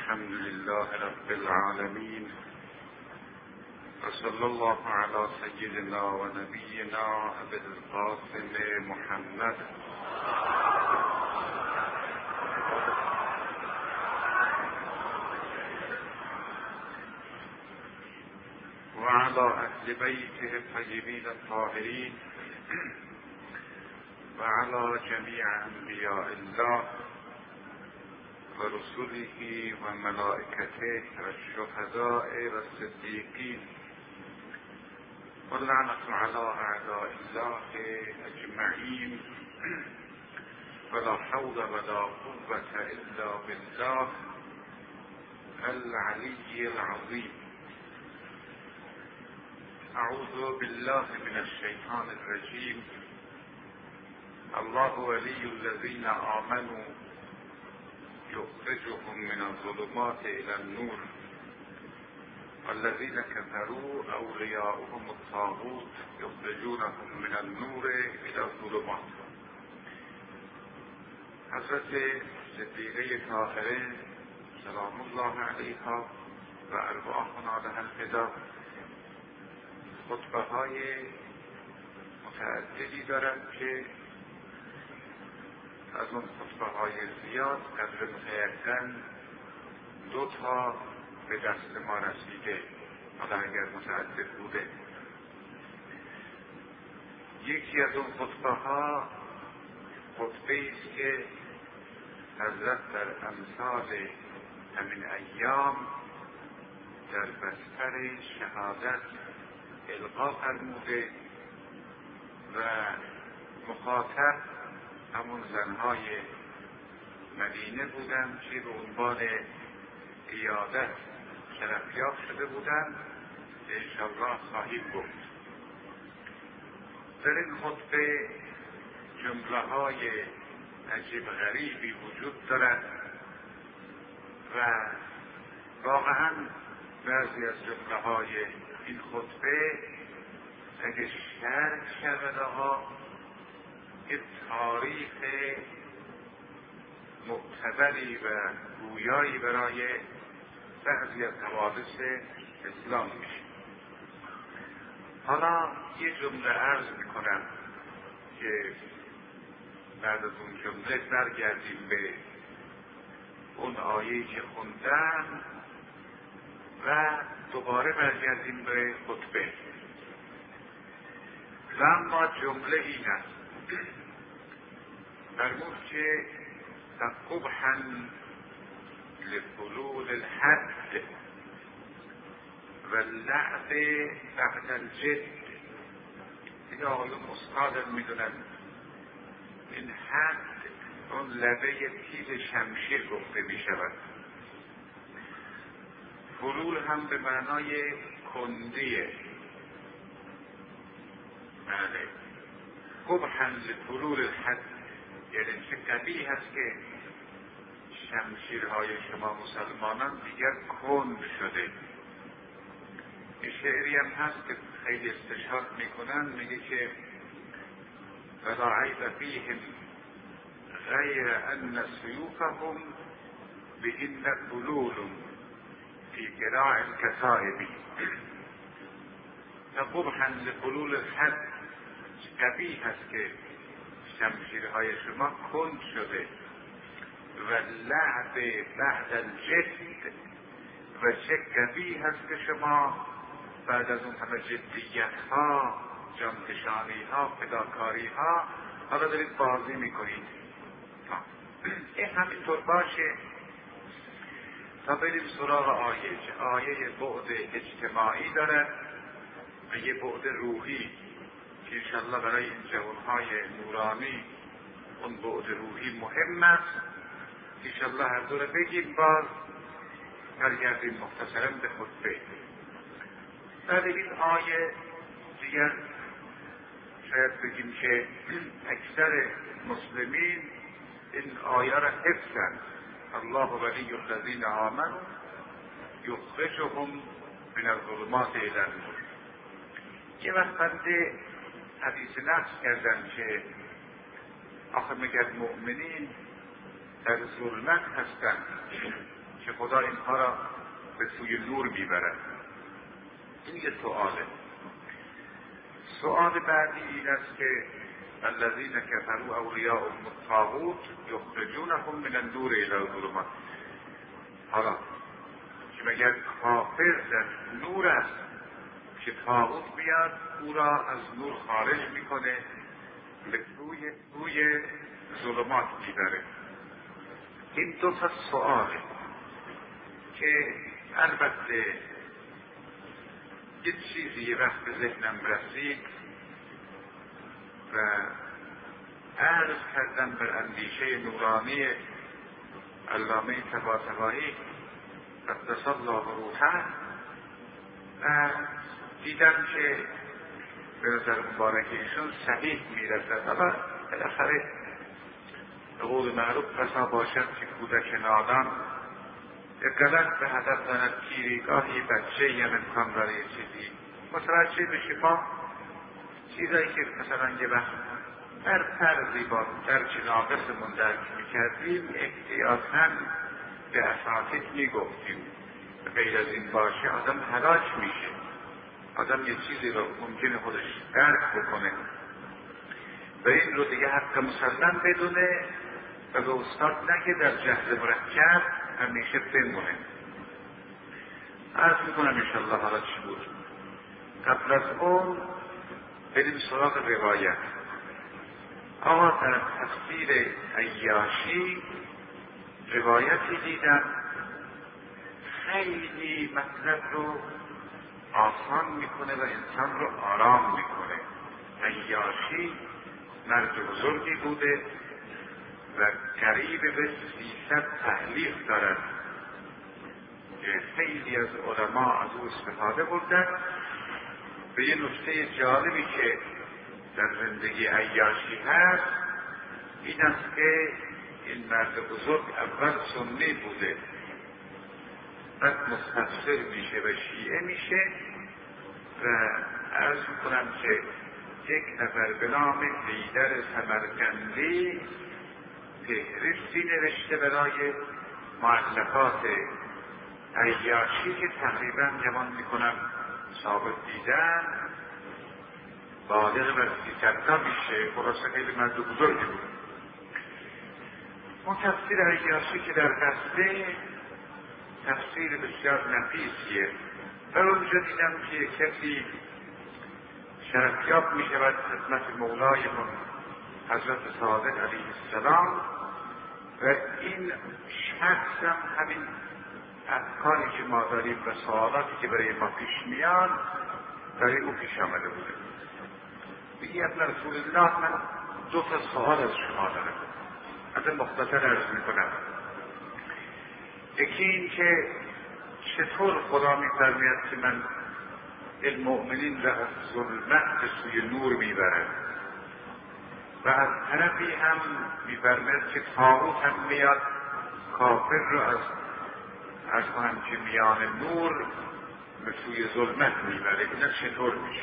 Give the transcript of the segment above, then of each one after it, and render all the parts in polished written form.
الحمد لله رب العالمين، وصلى الله على سيدنا ونبينا أبي القاسم محمد وعلى أهل بيته الطيبين الطاهرين وعلى جميع أنبياء الله ورسله وملائكته والشهداء والصديقين واللعنة على أعداء الله أجمعين، ولا حول ولا قوة إلا بالله العلي العظيم. أعوذ بالله من الشيطان الرجيم. الله ولي الذين آمنوا يخرجهم من الظلمات إلى النور والذين كفروا أولياؤهم الطاغوت يخرجونهم من النور إلى الظلمات. حضرت صدیقه طاهره سلام الله علیها و ارواحنا لها الفدا خطبه های متعددی دارند که از اون خطبه های زیاد قدر متیقن 2 به دست ما رسیده، حالا اگر متعدد بوده. یکی از اون خطبه ها خطبه است که حضرت در امثال همین ایام در بستر شهادت القا فرموده و مخاطب همون زنهای مدینه بودند که به عنوان عیادت شرفیاب شده بودند که انشاءالله خواهیم گفت. در این خطبه جمله های عجیب غریبی وجود دارد و واقعا بعضی از جمله های این خطبه اگه شرح شود که تاریخ معتبری و گویایی برای بعضی از حوادث اسلام میشه. حالا یه جمله عرض میکنم که بعد از اون جمله برگردیم به اون آیه‌ای که خوندم و دوباره برگردیم به خطبه. و اما جمله این است: فرمود که فقبحا لحلول الحد و اللعب بعد الجد. این آقایون استادم میدونن این حد اون لبه تیز شمشیر گفته میشود. حلول هم به معنای کندیه. بله، قبحا لحلول الحد یعنی چه قبیح هست که شمشیرهای شما مسلمانان دیگر کند شده. این شعری هم هست که خیلی استشهاد میکنن، میگه که ولا عیب فیهم غیر ان سیوفهم بهن حلول فی قراع الکتائب. فقبحا لحلول الحد، قبیح هست که شمشیرهای شما کند شده. و لعب بعد الجد، و چه قبیح هست که شما بعد از اون همه جدیت ها، جانفشانی ها، فداکاری ها حالا دارید بازی میکنید. این همینطور باشه تا بریم سراغ آیه. آیه بعد اجتماعی داره و یه بعد روحی که انشاءالله برای این جوانهای نورانی اون بعد روحی مهم است. انشاءالله هر دو رو بگیم، باز برگردیم مختصرا به خطبه. بعد این آیه دیگر شاید بگیم که اکثر مسلمین این آیه را حفظند. الله ولی الذین آمنوا یخرجهم من الظلمات الی النور. یه وقت بنده حدیث نفس کردن که آخه مگر مؤمنین در ظلمت هستند که خود خدا اینها را به سوی نور میبرد. این یه سؤاله. سؤال بعدی این است که الذین کفروا اولیاءهم الطاغوت یخرجونهم من النور الی الظلمات. حالا که مگر کافر در نور است که طاغوت بیاد او را از نور خارج میکنه به سوی ظلمات میبره؟ این دو تا سؤاله که البته یه چیزی یه وقت به ذهنم رسید و عرض کردم بر اندیشه نورانی علامه طباطبایی قدس الله روحه و دیدم که به نظر مبارک ایشون صحیح میرسد. اما بالاخره به قول معروف بسا باشد که کودک نادان غلط به هدف زند تیری، گاهی بچه یم امکان داره یه چیزی متوجه بشه. ما چیزایی که مثلا یه وقت در فرضی با درک ناقصمون درک میکردیم احتیاطاً به اساتید میگفتیم غیر از این باشه آدم هلاک میشه. آدم یه چیزی رو ممکنه خودش درک بکنه و این رو دیگه حق مسلم بدونه و به استاد نگه در جهل مرکب همیشه بمونه. عرض میکنم انشاءالله حالا چی بود. قبل از اون بریم سراغ روایت. آقا در تفسیر عیاشی روایتی دیدم خیلی مطلب رو آسان میکنه و انسان رو آرام میکنه. عیاشی مرد بزرگی بوده و قریب به 300 تحلیف دارد که خیلی از علما از او استفاده بردن. به یه نکته جالبی که در زندگی عیاشی هست این است که این مرد بزرگ اول سنی بوده، بعد مستبصر میشه و شیعه میشه و عرض میکنم که یک نفر به نام حیدر سمرقندی فهرستی نوشته برای مؤلفات عیاشی که تقریبا گمان میکنم ثابت دیدن بالغ بر 300 تا میشه. خلاصه خیلی مرد بزرگی بود. اون تفسیر عیاشی که در دسته تفسیر بسیار نفیسیه. در اونجا دیدم که کسی شرفیاب میشود خدمت مولایمون حضرت صادق علیه السلام و این شخص هم همین افکاری که ما داریم و سوالاتی که برای ما پیش میان برای او پیش آمده بوده. بگی ابن رسول الله من 2 تا سوال از شما دارم، از مختصر عرض میکنم. یکی این که چطور خدا میفرماید که من المؤمنین را از ظلمت به سوی نور میبرد و از طرفی هم میفرماید که طاغوت هم میاد کافر را از کنم که میان نور به سوی ظلمت میبره. اینا چطور میشه؟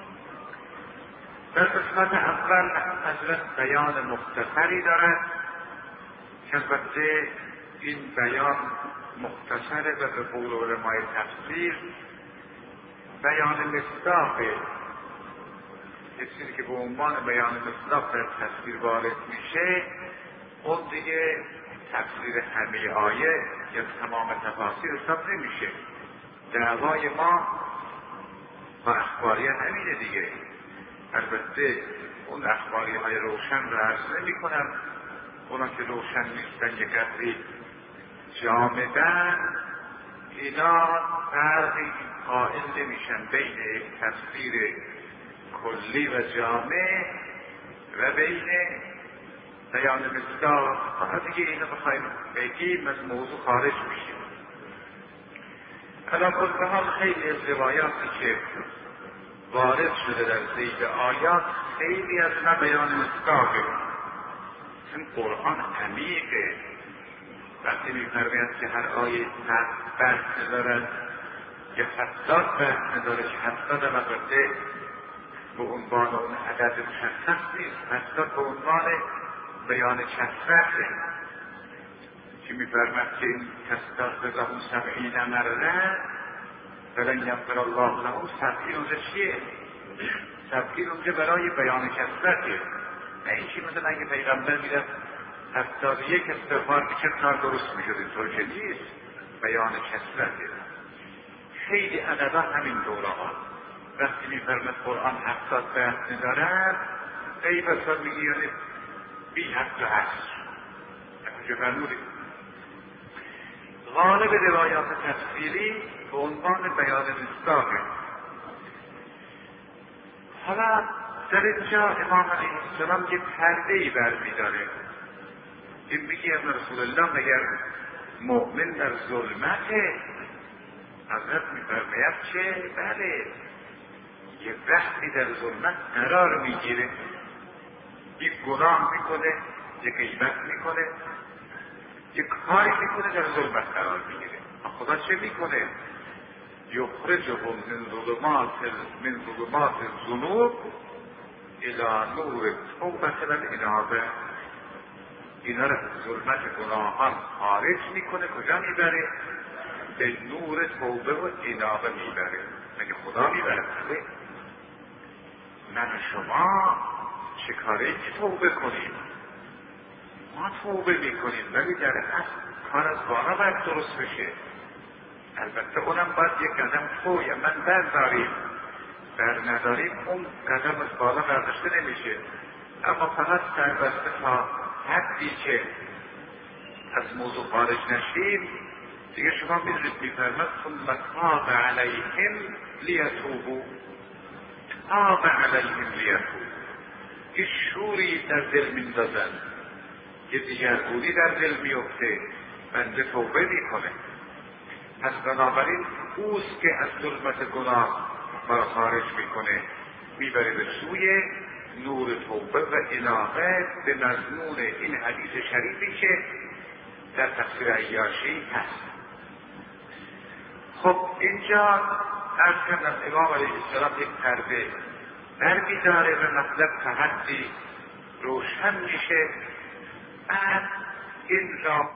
در قسمت اول حضرت بیان مختصری دارد که البته این بیان مختصره و به قول علمای تفسیر بیان مصداقه. یه چیزی که به عنوان بیان مصداق در تفسیر وارد میشه اون دیگه تفسیر همه آیه یا تمام تفاسیر حساب نمیشه. دعوای ما با اخباریه همینه دیگه. البته اون اخباری های روشن را عرض نمی کنم، اونا که روشن نیستن یه قدری جامدن، اینا فرقی قائل نمیشن بین یک تفسیر کلی و جامع و بین بیان مصداق. حالا دیگه اینو بخوایم بگیم از موضوع خارج میشیم. علی کل حال خیلی از روایاتی که وارد شده در ذیل آیات خیلی از اینا بیان مصداقه. این قرآن عمیقه. وقتی می‌فرماید که هر آیه 100 بحث دارد یا 70 بحث داره که 70 البته به عنوان اون عدد مشخص نیست، 70 به عنوان بیان کثرته. که میفرمد که این تستغفر له 70 مرة فلن یغفر الله له. 70 اونجا چیه؟ 70 اونجا برای بیان کثرته، نه اینکه مثلا اگه پیغمبر میرفت 71 استغفار میکرد کار درست میشد، اینطور که نیست. بیان کثرته. خیلی عددا همین دوره ها وقتی میفرمد قرآن 70 بحث ندارد ای بسا میگی یعنی بی حد و حصر. کجا فرمودید؟ غالب روایات تفسیری به عنوان بیان مصداقه. حالا در اینجا امام علیه السلام یه پرده‌ای برمی‌داره. این میگه ابن رسول الله مگر مؤمن در ظلمته؟ حضرت میفرماید چه بله، یه وقتی در ظلمت قرار میگیره، یک گناه میکنه، یک غیبت میکنه، یک کاری میکنه در ظلمت قرار میگیره. خدا چه میکنه؟ یخرجهم من ظلمات الذنوب الی نور توبه والانابه. اینا را ظلمت گناهان خارج میکنه، کجا میبره؟ به نور توبه و انابه میبره. مگه خدا میبره؟ من شما چه کاری که توبه کنیم؟ ما توبه میکنیم ولی در اصل کار از بالا باید درست بشه. البته اونم باید یک قدم توی من برداریم، بر نداریم اون قدم از بالا برداشته نمیشه. اما فقط سربسته تا حدی که از موضوع خارج نشیم دیگه. شما میدونید میفرمد ثم تاب علیهم لیتوبوا. تاب علیهم لیتوبوا. یه شوری در دل میندازن، یه دیگرگونی در دل میفته، بنده توبه میکنه. پس بنابراین اوست که از ظلمت گناه ما خارج میکنه، میبره به سوی نور توبه و انابه، به مضمون این حدیث شریفی که در تفسیر عیاشی هست. خب اینجا عرض کردم امام علیه السلام یک پرده برمی‌داره و مطلب تا حدی روشن میشه. بعد این را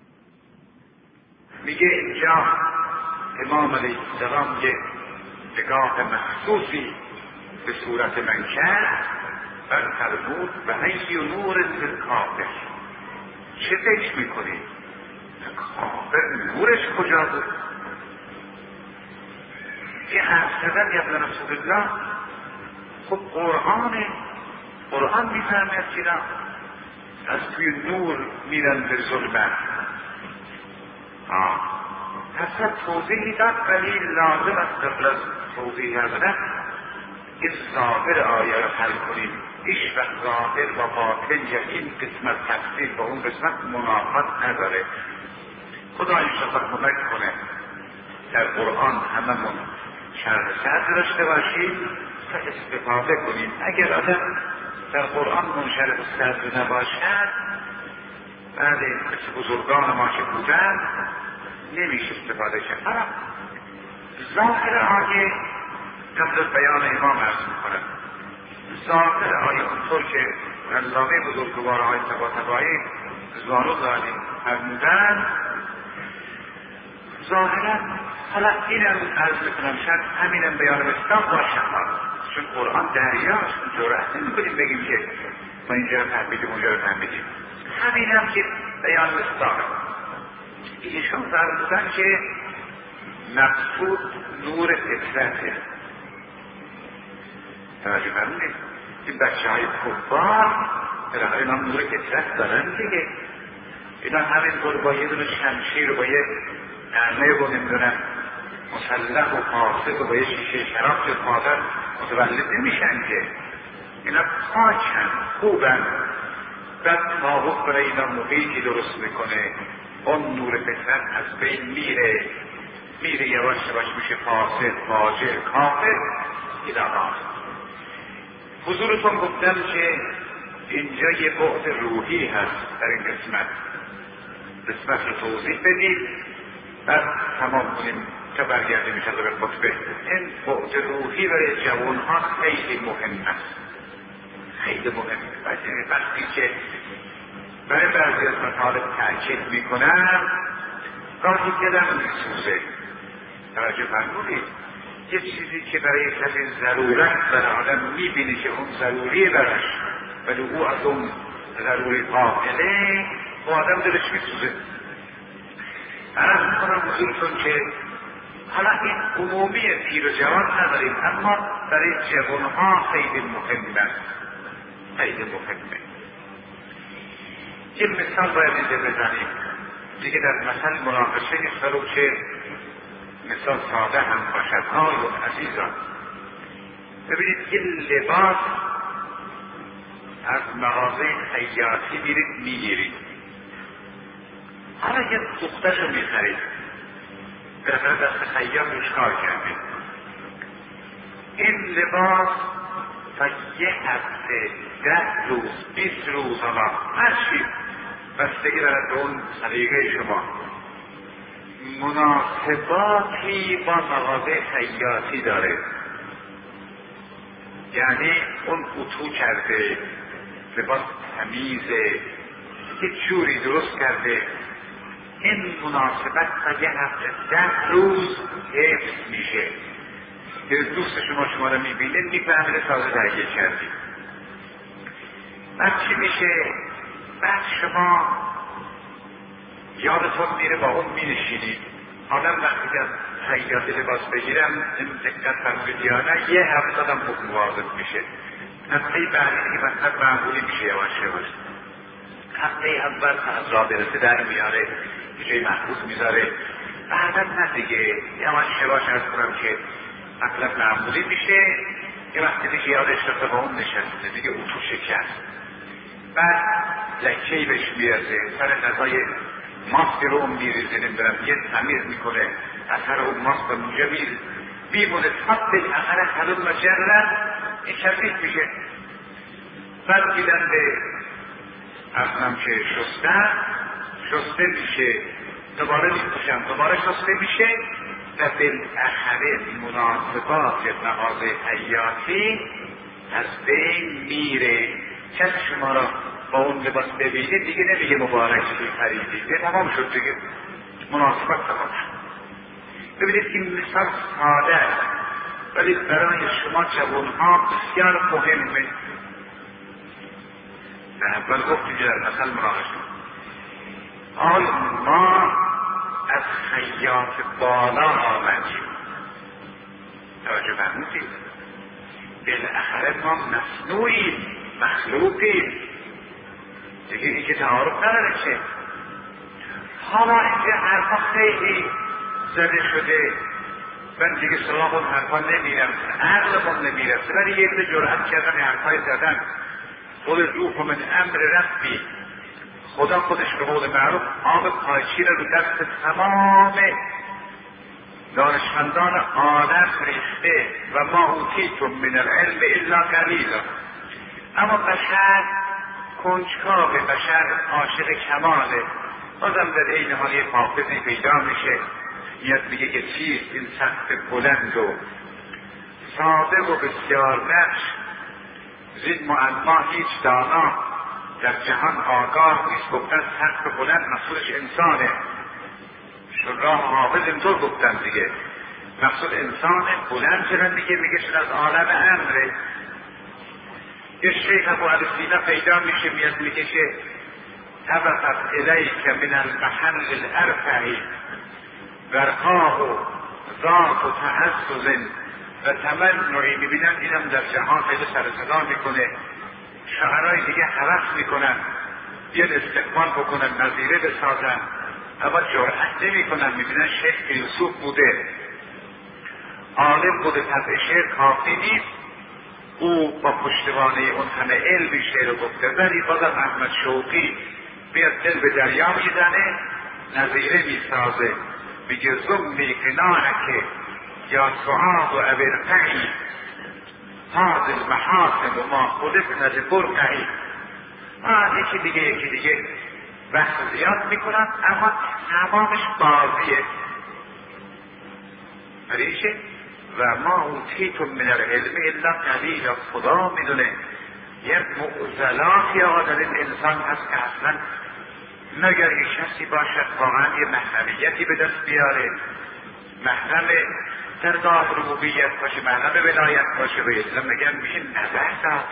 میگه اینجا امام علیه السلام یک نگاه مخصوصی به صورت من کرد و فرمود و ای نور کافر. چه فکر میکنی؟ کافر نورش کجا بود؟ یه حرف زدن یا رسول الله. خب قرآن میفرماید که نه از توی نور میرن به ظلمت. حسن توضیحی داد ولی لازم است قبل از توضیح حضرت این ظاهر آیه رو حل کنیم. هیچ وقت ظاهر و باطن یا این قسمت تفسیر با اون قسمت منافات نداره. خدا انشاءالله کمک کنه در قرآن هممون شرح صدر داشته باشیم و استفاده کنیم. اگر آدم در قرآن منشرح صدر نباشد، بعد مثل بزرگان ما که بودن نمیشه استفاده کرد. حالا ظاهر آیه قبل از بیان امام عرض میکنم. ظاهر آیه اونطور که علامه بزرگوار آقای طباطبایی رضوان الله علیه فرمودن، ظاهرا حالا اینم عرض میکنم شاید همینم بیان مصداق باشه، چون قرآن دریاست، جرأت نمیکنیم بگیم که ما اینجا رو فهمیدیم اونجا رو فهمیدیم. همینم که بیان مصداقه. ایشون فرمودن که مقصود نور فطرته. توجه فرمودید؟ این بچه های کفار بالاخره اینا نور فطرت دارن دیگه. اینا همینطور با یه دونه شمشیر و با یه نعمه و نمیدونم مسلح و فاسد و با یه شیشه شراب که مادر متولد نمیشن که. اینا پاکن، خوبن. بعد تابوت برای اینا محیطی درست میکنه، اون نور فطرت از بین میره یواش یواش میشه فاسد، فاجر، کافر. اینا حضورتون گفتم که اینجا یه بعد روحی هست در این قسمت رو توضیح بدید بعد تمام کنیم تا برگردیم میشه به خطبه. این بعد روحی برای جوانها خیلی مهم است، خیلی مهمه. وقتی که برای بعضی از مطالب تأکید میکنم، گاهی دلم میسوزه. توجه فرمودید، یه چیزی که برای کسی ضرورت برای آدم میبینی که اون ضروریه براش، ولی او از اون ضروری قائله، و آدم دلش میسوزه. عرض میکنم حضورتون که حالا این عمومی پیر و جوان نداریم، اما برای جوانها خیلی مهمه، خیلی مهمه. یه مثال باید اینجا بزنیم دیگه، در مثل مناقشه نیست، ولو که مثال ساده هم باشد. آقایون عزیزان، ببینید، یه لباس از مغازه خیاطی میگیرید، حالا یه دختر رو میخرید، بالاخره دست خیاط روش کار کردید. این لباس تا یه هفته، 10 روز، 20 روز، حالا هر چی بستگی دارد به اون سلیقه شما، مناسباتی با مغازه خیاطی داره. یعنی اون اتو کرده، لباس تمیزه، یه جوری درست کرده، این مناسبت تا یه هفته، 10 روز حفظ میشه. که دوست شما رو میبینه، میفهمه تازه تهیه کردی. بعد چی میشه؟ بعد شما یادتون میره با اون مینشینید. آدم وقتی که خیاطی لباس بگیرم، این دقت فرمودید یا نه، یه هفته آدم خوب مواظب میشه. هفته بعدی که مثلا معمولی میشه یواش یواش. هفته اول تا از راه برسه در میاره، یه جای محفوظ میذاره. بعدا نه دیگه، یواش یواش عرض کنم که اغلب معمولی میشه. یه وقتی دیگه یادش رفته با اون نشسته، دیگه اتو شکست. بعد لکهی بهش میرسه، سر نزای ماسک رو اون میریزه، نمیدونم یه تمیز میکنه، اثر اون ماسک اونجا میمونه تا بالاخره حلوم مجرد این شبیه میشه. بعد دیدن به اصلا که شسته میشه، دوباره میپوشم، دوباره شسته میشه، و بالاخره مناسبات مغازه خیاطی از بین میره. کسی شما را با اون لباس ببینه دیگه نمیگه مبارک شدی خریدی، دیگه تمام شد، دیگه مناسبت تمام شد. ببینید این مثال ساده است، ولی برای شما جوانها بسیار مهمه. در اول گفتیم که در مثل مراقشه، حال ما از خیاط بالا آمدیم. توجه فرمودید؟ بالاخره ما مصنوعیم، مخلوقیم دیگه، این که تعارف نداره چه. حالا اینجا حرفا خیلی زده شده، من دیگه سراغ اون حرفا نمیرم، عقلمون نمیرسه، ولی یه عده جرأت کردن حرفای زدن. قول روح من امر ربی، خدا خودش به قول معروف آب پاکی رو دست تمام دانشمندان عالم ریخته، و ما اوتیتم من العلم الا قلیلا. اما بشر کنجکاو، بشر عاشق کماله، بازم در عین حال یه حافظی پیدا میشه، میاد میگه که چیست این سقف بلند و ساده و بسیار نقش، زین معما هیچ دانا در جهان آگاه نیست. گفتن سقف بلند مقصودش انسانه، شرح حافظ اینطور گفتن دیگه، مقصود انسان بلند شدن دیگه، میگه شد از عالم امره. یه شیخ ابو علی سینا پیدا میشه، میاد میگه که طبقت الیک من المحل الارفعی ورقاه ذات و تعزز و تمنعی. میبینن اینم در جهان خیلی سر صدا میکنه، شعرهای دیگه هوس میکنن بیاد استقبال بکنن، نظیره بسازن، اما جرأت نمیکنن. میبینن شیخ فیلسوف بوده، عالم بوده، طبع شعر کافی نیست، او با پشتوانه اون همه علمی شعر گفته، ولی بازم احمد شوقی بیاد دل به دریا میزنه، نظیره میسازه، میگه زمی قناعک یا سعاد و ابرقعی هاز المحاسن و ما خلقنا لبرقعی. یکی دیگه وقت زیاد میکنم، اما تمامش بازیه. پریشه و ما اوتیتم من العلم الا قلیلا. خدا میدونه یه معضلاتی آقا در این انسان هست که اصلا مگر یه کسی باشد واقعا یه محرمیتی به دست بیاره، محرم در ذات ربوبیت باشه، محرم ولایت باشه، به اسلام میگن میشه نبحث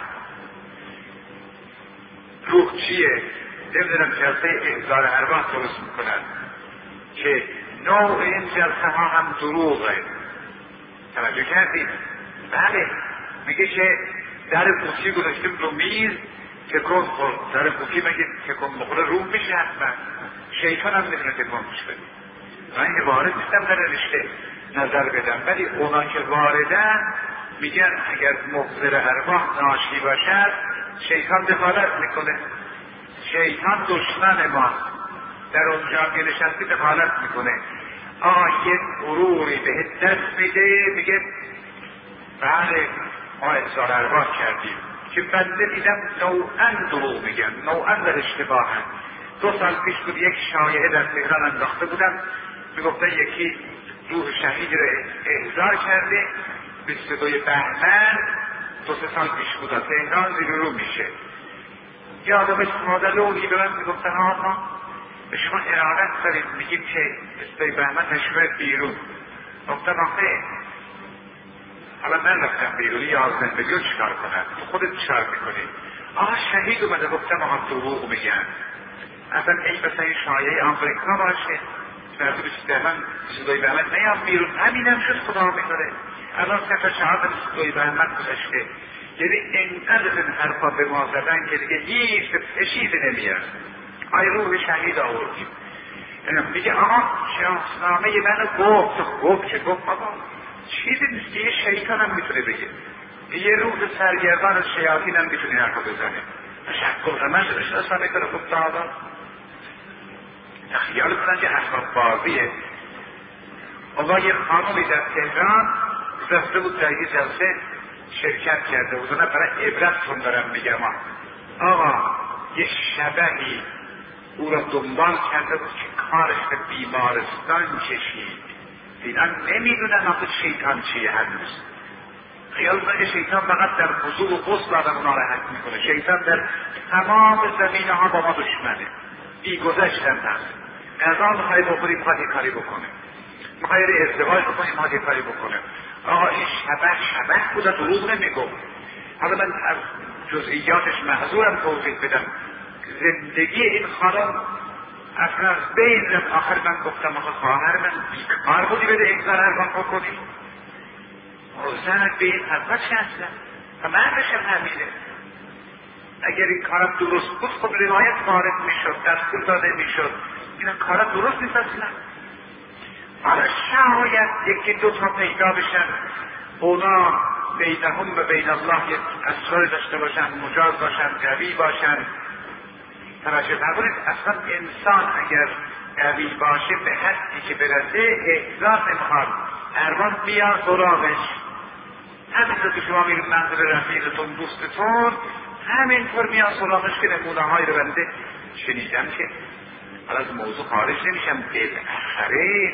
روح چیه؟ نمیدونم جلسه احضار ارواح درست میکنن که نوع این جلسه ها هم دروغه. توجه کردید؟ بله، میگه که در قوطی گذاشتیم رو میز تکون خورد، در قوطی مگه تکون بخوره روح میشه؟ حتما شیطان هم میتونه تکون بشه. من که وارد نیستم در رشته نظر بدم، ولی اونا که واردن میگن اگر مبذر ارواح ناشی باشد شیطان دخالت میکنه، شیطان دشمن ما در اونجا که نشستی دخالت میکنه. یه غروری به دست میده، میگه بله ما احضار ارواح کردیم که بنده دیدم نوعا دروغ میگن، نوعا در اشتباهن. 2 سال پیش بود یک شایعه در تهران انداخته بودم، میگفتن یکی روح شهید رو احضار کرده 22 بهمن 2-3 سال پیش بود، تهران زیر رو میشه. یه آدم اسمادلونی به من میگفتن آقا به شما ارادت دارید میگیم که 22 بهمن تشبه بیرون. گفتم آخه حالا من رفتم بیرونی 11 میلیون چیکار کنم؟ تو خودت چیکار میکنی؟ شهید اومده. گفتم دروغ میگن. اصلا ای مثلا این شایعه آمریکا باشه در 22 بهمن نیام بیرون، همینم شد خدا میکنه. الان 3-4 22 بهمن گذشته. یعنی اینقدر این حرفا به ما زدن که دیگه هیچ چیزی نمیاد. روح شهید آوردیم. میگه شناسنامه منو گفت چیزی نیست که یه شیطان هم میتونه بگه، یه روح سرگردان از شیاطین هم میتونه حرفا بزنه. تشکر من شناسنامه کنه گفت آدم خیال کنن که اسباب بازیه. یه خانومی در تهران رفته بود در یه جلسه شرکت کرده بود، برای عبرتتون دارم میگم. یه شبهی او را دنبال کرده بود که کارش به بیمارستان کشید. اینا نمیدونن آخه شیطان چیه هنوز. خیال کنه شیطان فقط در حضور و غسل آدم ناراحت میکنه. شیطان در تمام زمینه ها با ما دشمنه، بیگذشتن هست. غذا میخوای بخوری میخواد یه کاری بکنه، میخوای ازدواج بکنی میخواد یه کاری بکنه. این شبه بوده، دروغ نمیگم. حالا من از جزئیاتش معذورم توضیح بدم. زندگی این خانم اصلا بین رفت. آخر من گفتم خواهر من بیکار بودی بده احضار ارواح بکنی؟ زنت به این حرفا چه اصلا؟ مردش هم همینه. اگر این کارم درست بود خب روایت وارد میشد، دستور داده میشد. اینا کارا درست نیست اصلا. حالا شاید 1-2 تا پیدا بشن، اونا بینهم و بین الله یک اسرار داشته باشن، مجاز باشن، قوی باشن. توجه فرمودید، اصلا انسان اگر قوی باشه به حدی که برسه احضار نمیخواد، ارواح بیان سراغش. همینطور که شما میرید منزل رفیقتون دوستتون، همینطور میان سراغش. که نمونه های رو بنده شنیدم که حالا از موضوع خارج نمیشم، بالاخره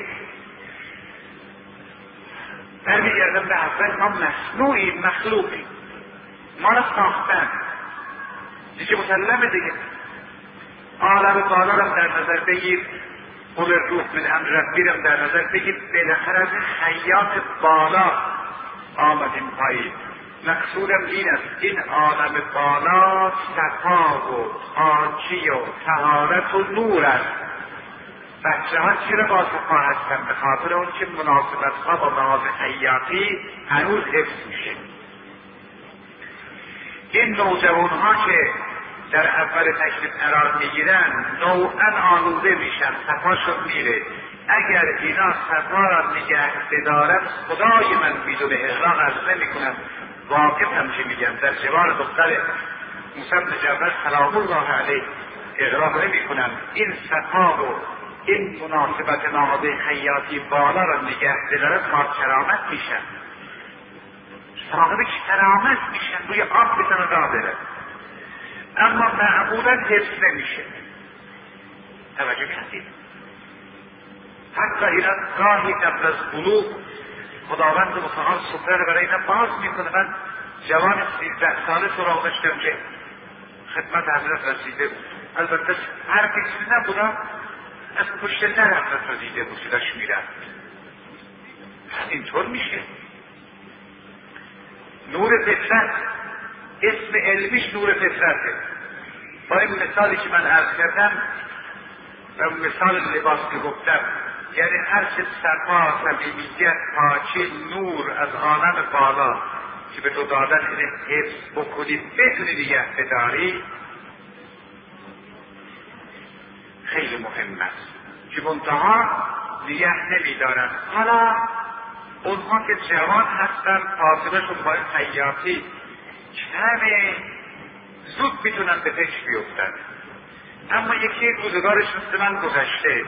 برمیگردم به اول ما مصنوعی مخلوقی، ما را ساختن دیگه، مسلمه دیگه. عالم بالا رو در نظر بگیر، قل روح من امر ربی رو در نظر بگیر، بالاخره از خیاط بالا آمدیم پایین. مقصودم این است، این عالم بالا صفا و پاکی و طهارت و نور است. بچه ها چرا با صفا هستن؟ به خاطر اون که مناسبت ها با مواد حیاتی هنوز حفظ میشه. این نوجوان ها که در اول تشریف قرار میگیرن نوعا آلوده میشن، صفاشون میره. اگر اینا صفا را نگه بدارن، خدای من میدونه، اغراق عرض نمیکنم، واقف همچه میگم، در جوار دختر موسی بن جعفر سلام الله علیه اغراق نمیکنم، این صفا و این مناسبت نهاده خیاطی بالا را نگه بدارن، کار کرامت میشن، صاحب کرامت میشن، روی آب میتونن راه برن. اما معمولا حفظ نمیشه. توجه کردید؟ حتی اینا گاهی قبل از بلوغ خداوند متعال سفره رو برای اینا باز میکنه. من جوان 13 ساله سراغ داشتم که خدمت حضرت رسیده بود. البته هر کسی نبودم، از پشت در حضرت را دیده بود که داشت میرفت. اینطور میشه. نور فطرت، اسم علمیش نور فطرته. با این مثالی که من عرض کردم و مثال لباس که گفتم، یعنی هر چه صفا، صمیمیت، پاکی، نور از عالم بالا که به تو دادن اینه حفظ بکنی، بتونی نگه بداری، خیلی مهم است که منتها نگه نمیدارن. حالا اونها که جوان هستن فاصلهشون با این خیاطی کمه، زود میتونن به فکر بیفتن. اما یکی روزگارش مثل من گذشته،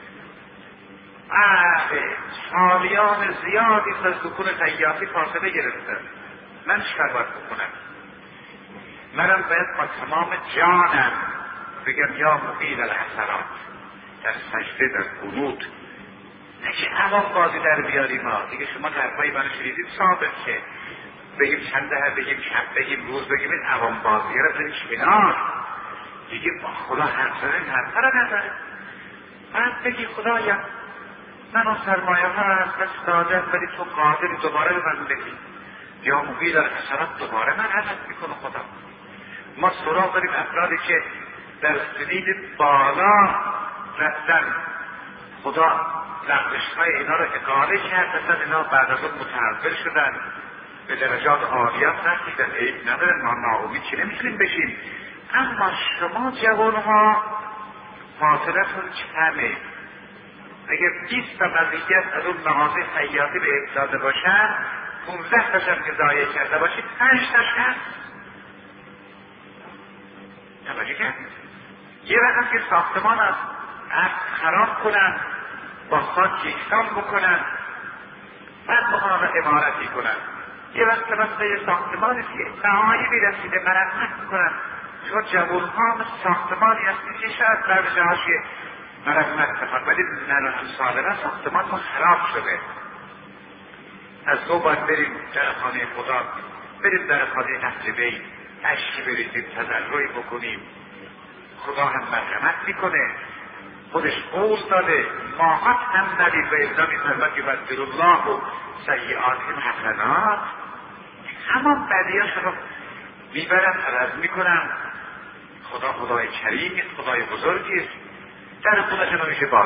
سالیان زیادی از دکون خیاطی فاصله گرفتن. من چیکار باید بکنم؟ منم باید با تمام جانم بگم یا مقیل الحسرات، در سجده، در قنوت، نگه عوام بازی در بیاری. ما دیگه شما حرفای منو شنیدید ثابت که بگیم چند دهه، بگیم شب، بگیم روز، بگیم این عوام بازی رو بگیم کنار، دیگه با خدا حرف زدن حرفا رو نداره. بعد بگی خدایا من اون سرمایه ها از دست دادم، ولی تو قادری دوباره به من بدی، یا مقیل الحسرات دوباره من عزت میکنه خدا. ما سراغ داریم افرادی که در سنین بالا رفتن، خدا لغزش‌های اینا رو اقاله کرد، مثلا اینا بعد از اون متحول شدن، به درجات عالیت رسیدن. عیب نداره، ما ناامید که نمیتونیم بشیم. اما شما جوانها فاصلتون کمه. اگر 20 تا مزیت از اون مغازه خیاطی به داده باشن، 15 تاشم که ضایع کرده باشید، 5 تاش هست. توجه کرد؟ یه وقت که ساختمان از خراب کنن، با خاک یکسان بکنن، بعد بخوان را عمارتی کنن. یه وقت مثل یه ساختمانی که نهایی بیرسیده مرمت میکنن. شما جوانها ساختمانی هستید که شاید در جهاش مرمت بخواد، ولی نرم سالمه ساختمان ما خراب شده. از تو باید بریم در خانه خدا، بریم در خانه اهل بیت، اشکی بریزیم، تضرعی بکنیم. خدا هم مرحمت میکنه، خودش قول داده، ماهات هم ندید و ازا میفرمد که بدل الله و سیئاتهم حسنات، همان بدیاش رو میبرم عوض میکنم. خدا خدای کریمی، خدای بزرگی است، در خودش نمیشه باز.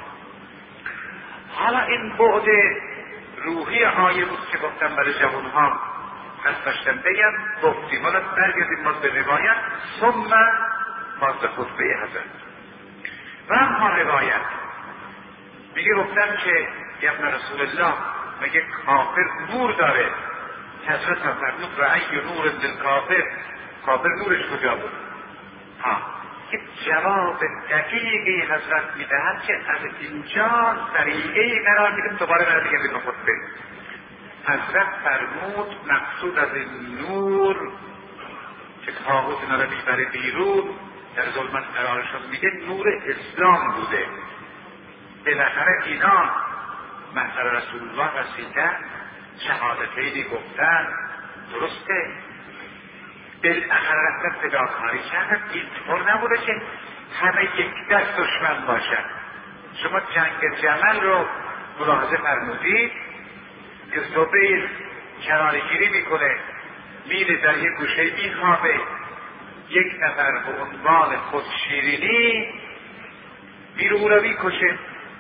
حالا این بعد روحی آیه بود که گفتم برای جوانها قصد داشتم بگم. گفتیم حالا برگردیم باز به روایت، ثم باز به خطبه حضرت. و اما روایت میگه گفتم که ابن رسول الله میگه کافر نور داره. حضرت هم فرمود رأی نور دل کافر، کافر نورش کجا بود؟ که جواب دقیقی حضرت میدهد که از اینجا سریعه قرار میدیم، دوباره برمیگردیم به خطبه. حضرت فرمود مقصود از این نور که طاغوت اینا رو میبره بیرون، در ظلمت قرارشون میده، نور اسلام بوده. بالاخره اینا محضر رسول الله رسیدن، شهادتینی گفتن، درسته؟ بالاخره رفتن فداکاری کردن. اینطور نبوده که همه یک دست دشمن باشن. شما جنگ جمل رو ملاحظه فرمودید که زبیر کناره‌گیری میکنه، میره در یک گوشه میخوابه، یک نفر به عنوان خود شیرینی میره او را میکشه.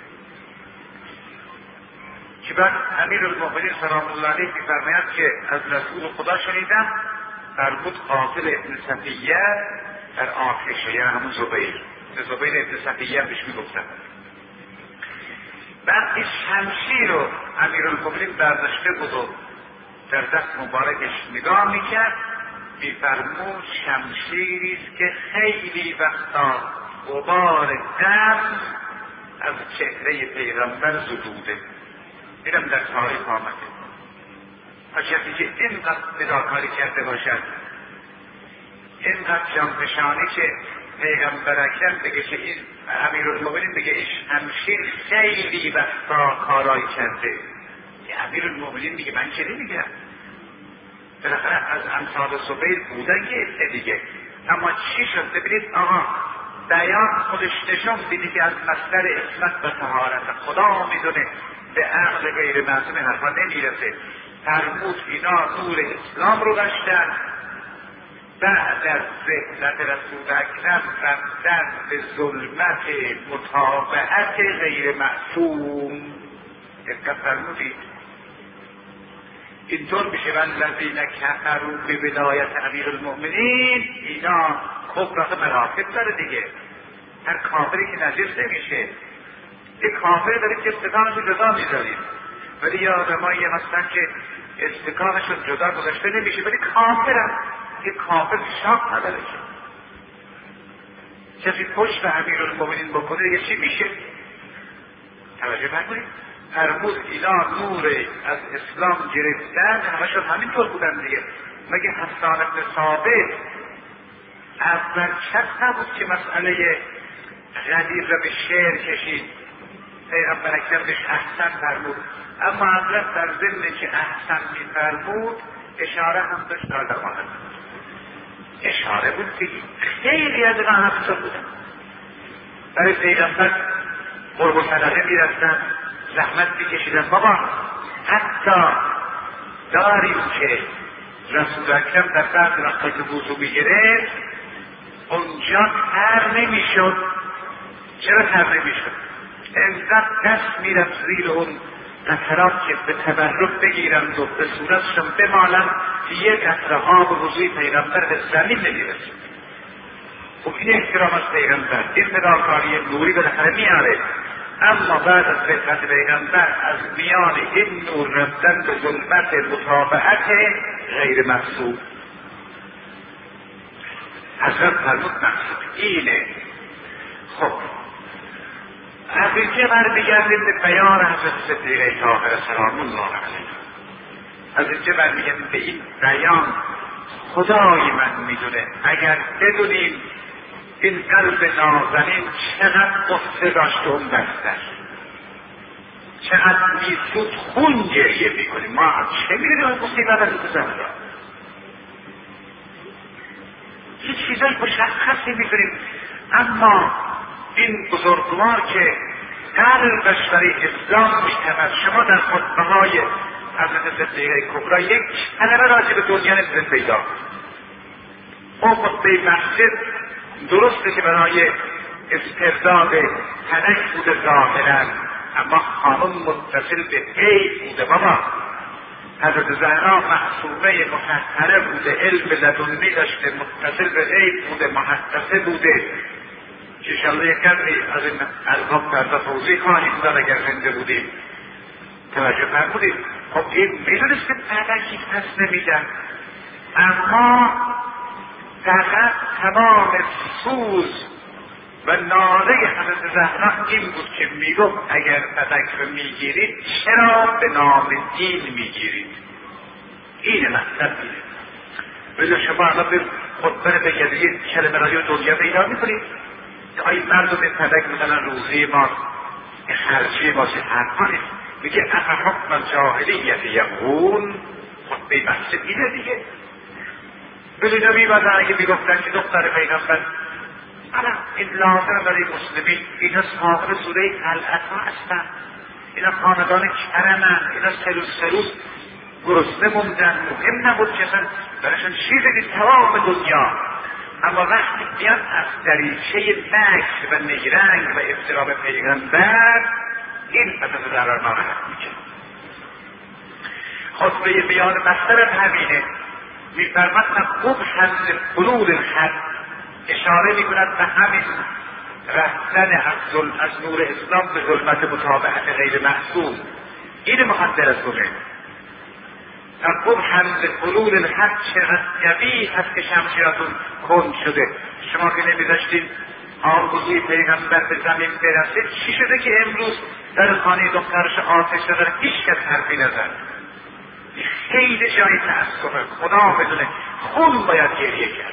که بعد امیرالمؤمنین سلام الله علیه میفرماید که از رسول خدا شنیدم فرمود قاتل ابن صفیه در آتشه، یعنی همون زبیر ابن صفیه بهش میگفتن. بعد این شمشیر رو امیرالمؤمنین برداشته بود و در دست مبارکش نگاه میکرد، میفرمود شمشیریست که خیلی وقتا غبار دم از چهره پیغمبر زدوده. اینم در تاریخ آمده. کسی که اینقدر فداکاری کرده باشد، اینقدر جانفشانی که پیغمبر اکرم بگه که این امیرالمؤمنین بگه این شمشیر خیلی وقتا کارایی کرده. امیرالمؤمنین میگه من چه نمیگم، بالاخره از امثال زبیر بودن یه عده دیگه. اما چی شد؟ ببینید آقا بیان خودش نشون دیدی که از مصدر اسمت و طهارت خدا میدونه، به عقل غیر معصوم حرفا نمیرسه. فرمود اینا نور اسلام رو داشتن، بعد از رحلت رسول اکرم رفتن به ظلمت متابعت غیر معصوم. دقت فرمودید؟ اینطور میشه والذین کفروا به ولایت امیر المؤمنین، اینا کفر مراتب داره دیگه. هر کافری که نجس نمیشه، یه کافر داره که استکانش رو جدا میذاریم، ولی یه آدمایی هستن که استکانشون جدا گذاشته نمیشه، ولی کافرن. یه کافر شاق نداره که کسی پشت به امیر المؤمنین بکنه یه چی میشه؟ توجه فرمودید؟ فرمود اینا نور از اسلام گرفتن، همشون همینطور بودن دیگه. مگه حسان بن ثابت اول شک نبود که مسئله غدیر را به شعر کشید؟ پیغمبر اکرم بهش احسن فرمود، اما حضرت در ضمن که احسن میفرمود اشاره هم داشت در ماند. اشاره بود که خیلی از اینا همینطور بودن. برای پیغمبر قرب و صدقه میرفتن، زحمت میکشیدن. بابا حتی داریم که رسول اکرم در بعض وقتا که وضو میگرفت اونجا تر نمیشد. چرا تر نمیشد؟ انقدر دست میرفت زیر اون قطرات که به تبرک بگیرند و به صورتشون بمالند که یک قطره آب وضوی پیغمبر به زمین نمیرسید. خب این احترام از پیغمبر، این فداکاری نوری بالاخره میاره. اما بعد از رحلت پیغمبر از میان این نور رفتن به ظلمت متابعت غیر معصوم. حضرت فرمود مقصود اینه. خب از اینجا برمیگردیم به بیان حضرت صدیقه طاهره سلام الله علیه. از اینجا برمیگردیم به این بیان. خدای من میدونه اگر بدونیم این قلب نازنین چقدر قصه داشت اون بستر، چقدر میسود خون گریه میکنیم. ما چه میدونیم اون مصیبت از این زهرا؟ هیچ چیزای مشخصی میکنیم، اما این بزرگوار که قلبش برای اسلام میتمد. شما در خطبه های حضرت صدیقه کبری یک کلمه راجع به دنیا نمیتونید پیدا. اون خطبه مسجد درسته که برای استرداد تنک بوده ظاهرا، اما خانم متصل به غیب بوده. بابا حضرت زهرا معصومه مطهره بوده، علم لدنی داشته، متصل به غیب بوده، محدثه بوده که انشاءالله یک قدری از این القاب فردا توضیح خواهیم داد اگر زنده بودیم. توجه فرمودید؟ خب این میدونست که تنکی پس نمیدن، اما فقط تمام سوز و ناله حضرت زهرا این بود که میگفت اگر فدک رو میگیرید چرا به نام دین میگیرید؟ این مطلب میده. ولی شما الان به خطبه بگردید کلمه راجع به دنیا پیدا میکنید که آئی مردم فدک میزنن روزی ما خرچی ما چه حرفا نیست. میگه افحکم الجاهلیت یبغون. خطبه مسجد اینه دیگه. بلینا میبادن اگه میگفتن که دختر پیغمبر الان این لازم برای مسلمین، اینا صاحب سوره العطا هستن، اینا خاندان کرمن، اینا سروس گرسنه موندن، مهم نبود که اصلا برایشون چیزی نیست تمام دنیا. اما وقتی بیان از دریچه نکر و نیرنگ و افترام پیغمبر این اساس ضرر ناراحت میشه. خطبه بیان مصدر همینه. میفرمد خوب حمل حلول الحد اشاره میکند به همین رفتن از نور اسلام به ظلمت متابعت غیر معصوم. این مقدر از گونه خوب حمل حلول الحد چقدر قوی هست که شمشیراتون کند شده. شما که نمیذاشتین آرزوی پیغمبر به زمین برسه، چی شده که امروز در خانه دخترش آتش داره هیچ کس حرفی نزد؟ خیلی جای تأسفه. خدا بدونه خون باید گریه کرد.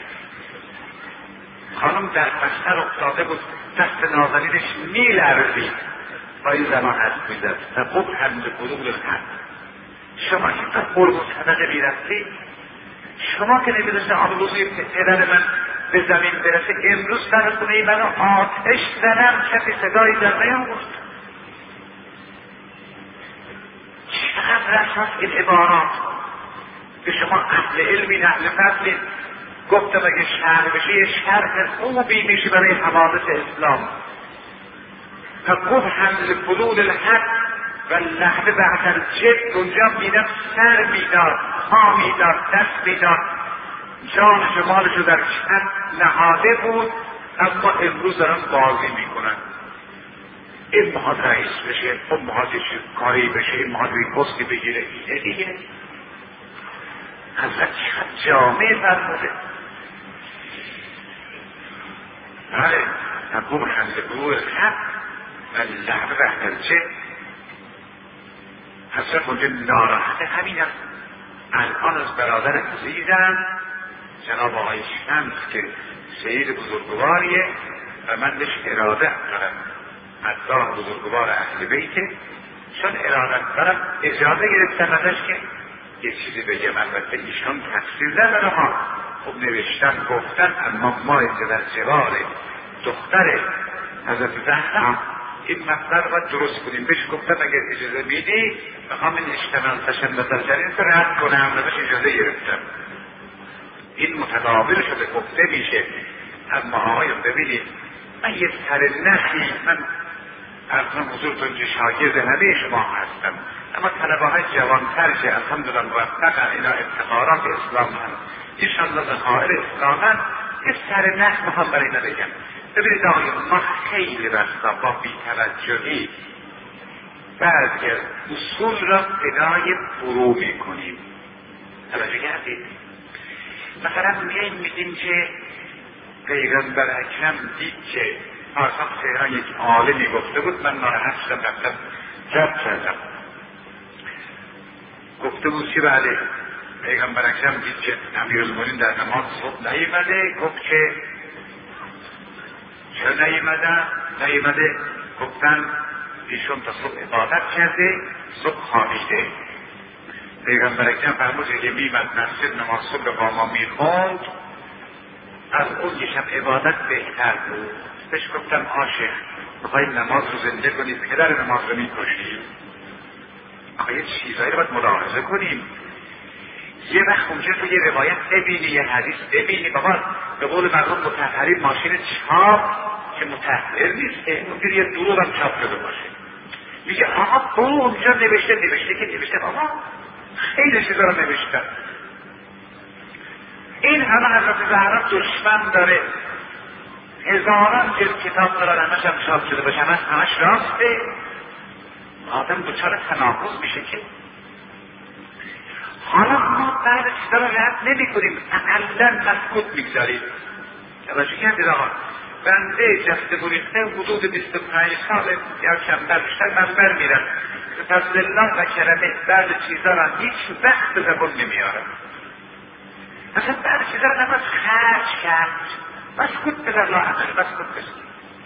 خانم در بستر افتاده بود، دست نازنینش میلرزید، با این زمان حرف میزد و خوب حمل قلوب الحد. شما که تا قرب و صدقه میرفتید شما که نمیدونید آبروی پدر من به زمین برسه، امروز سر خونه منو آتش زدم، کسی صدایی در نیاورد. چقدر رساست این عبارات که شما اهل علمی، اهل فضلی. گفتم اگه شرح بشه یه شرح خوبی میشه برای حوادث اسلام. فقط حمل فلول الحق و لحظه بعد الجد، اونجا میدم سر میداد، پا میداد، دست میداد، جان شمالشو در کف نهاده بود، اما امروز دارن بازی میکنن. این مهاد رئیس بشه، اون مهاد کاری بشه، این مهاد پستی بگیره. اینه دیگه حضرت چقدر جامعه فرموده. بله، تقوم حمل فلول الحق و لحظه بعد الجد. حضرت اونجا ناراحت همین است. الان از برادر عزیزم جناب آقای شمس که سید بزرگواریه و من بهش اراده دارم، حتی بزرگوار اهل بیته، چون اراده دارم اجازه گرفتم ازش که یه چیزی بگم. البته ایشان تفسیر نداره ها، خب نوشتن گفتن، اما ما اینجا در جوار دختر حضرت زهرا این مطلب رو درست کنیم. بهش گفتم اگر اجازه میدی میخوام این اشتمال تشنبت الجنین رو رد کنم، و بهش اجازه گرفتم. این متداول شده گفته میشه. اما آقایون ببینید، من یه سر نخی، من اصلا حضورتون که شاگرد همه شما هستم، اما طلبه های جوانتر که الحمدلله موفقن، اینا افتخارات اسلام هم ایشالله ظهائر اسلام هم، یه سر نخ میخوام برای اینا بگم. ببینید آقایون، ما خیلی وقتا با بی‌توجهی بعضی اصول را پدای فرو میکنیم. توجه کردید؟ مثلا میگیم میگیم که پیغمبر اکرم دید که پارسال تهران یک عالمی گفته بود، من ناراحت شدم، رفتم رد کردم. گفته بود چی؟ بله، پیغمبر اکرم دید که امیرالمومنین در نماز صبح نیامده، گفت که چرا نیامده؟ گفتن ایشون تا صبح عبادت کرده، صبح خوابیده. پیغمبر اکرم فرمود که میمد مسجد نماز صبح با ما میخوند، از اون یه شب عبادت بهتر بود. بهش گفتم عاشق میخوایی نماز رو زنده کنی، پدر نماز رو میکشی. آخه چیزایی رو باید ملاحظه کنیم. یه وقت اونجا تو یه روایت ببینی، یه حدیث ببینی، بابا به قول مردم مطهری ماشین چاپ که مطهر نیست، ممکن یه دروغ هم چاپ شده باشه. میگه آقا اونجا نوشته بابا خیلی چیزا رو نوشتن. این همه حضرت زهرا دشمن داره، هزاران جلد کتاب دارن، همش هم چاپ شده باشه، همش راسته. آدم دچار تناقض میشه که حالا ما بعد چیزا رو رد نمی کنیم، اقلا مسکوت میگذاریم. توجه کردید آقا، بنده جسته گریخته حدود 25 سال یا کمتر بیشتر منبر میرم، به فضل الله و کرمه بعد چیزا رو هیچ وقت به زبان نمیارم. مثلا بعد چیزا رو نماز خرج کرد، مسکوت بذار الله مسکوت بذار.